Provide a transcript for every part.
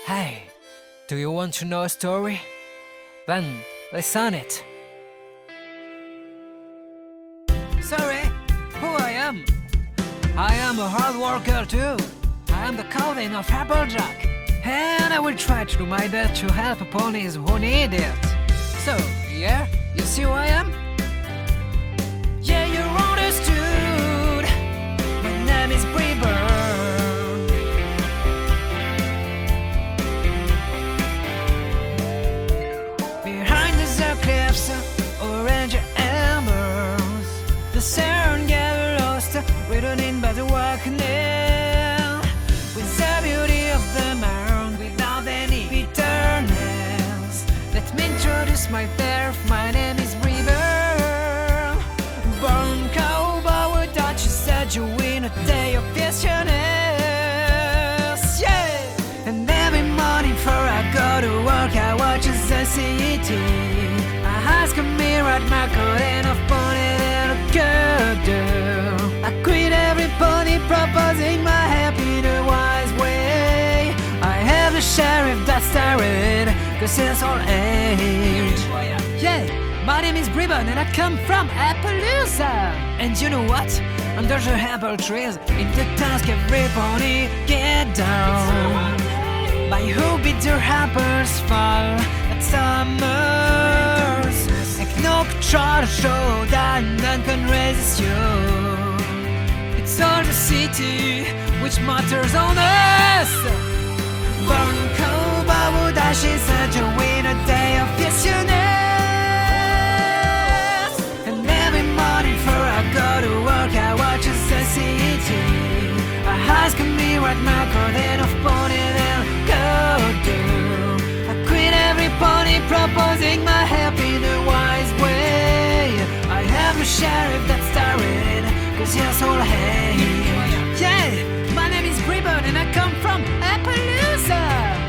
Hey, do you want to know a story? Then listen it. Sorry, who I am? I am a hard worker too. I am the captain of Applejack, and I will try to do my best to help ponies who need it. So, yeah, you see who I am? Yeah, you understood. My name is Brayburn. Behind the cliffs, orange embers, the sun get lost, returning by the walking with the beauty of the mound without any bitterness. Let me introduce myself. My name is Brayburn. Born cowboy with Dutch said you win a day of fierceness. Yeah, and every morning before I go to work, I watch the city. I ask a mirror at my coat and a pony and a girl. I quit every pony, proposing my happy the wise way. I have the sheriff that's tired, cause it's all age. Yeah, my name is Brayburn and I come from Appaloosa. And you know what? Under the apple trees, in the dusk every pony get down. By who bid your apples fall at summers. Like no control to show that none can resist you. It's all the city which matters on us. Born cowboy would ashes such a win a day of fierceness. And every morning before I go to work, I watch the city. I ask me what my garden of pony they'll go do. I quit every pony, proposing my happy the wise way. I have a sheriff that's tired, cause he's all hate. Yeah, my name is Brayburn and I come from Appaloosa.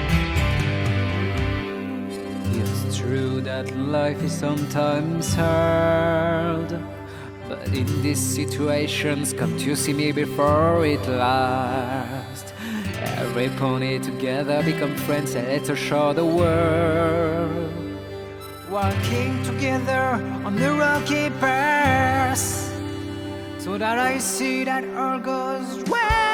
It's true that life is sometimes hard, but in these situations, come to see me before it lasts. Every pony together become friends and let's show the world. Walking together on the rocky path, so that I see that all goes well.